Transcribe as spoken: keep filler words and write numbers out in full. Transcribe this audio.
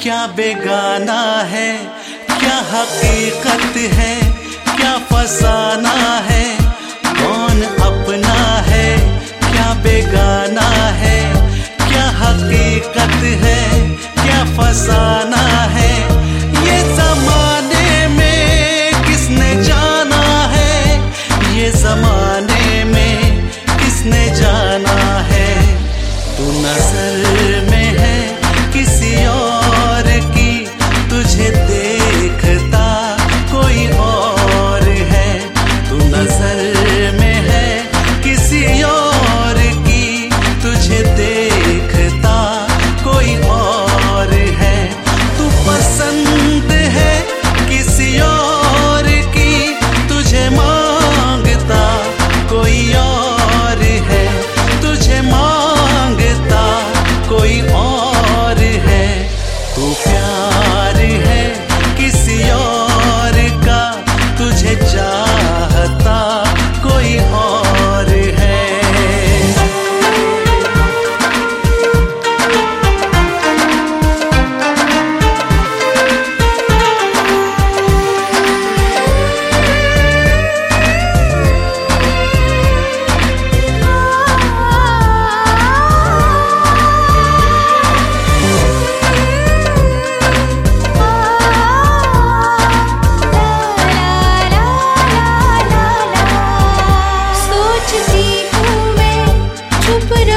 क्या बेगाना है, क्या हकीकत है, क्या फसाना है, कौन अपना है, क्या बेगाना है, क्या हकीकत है, क्या फसाना है, ये जमाने में किसने जाना है, ये जमाने में किसने जाना है। तू नजर में है किसी और की, तुझे देखता कोई और है। तू नजर में है किसी और की, तुझे देखता कोई और है। तू पसंद है किसी और की, तुझे मांगता कोई और है, तुझे मांगता कोई और है। तू प्यार है किसी और का, तुझे चाहता कोई और है। सोचती हूँ मैं, चुप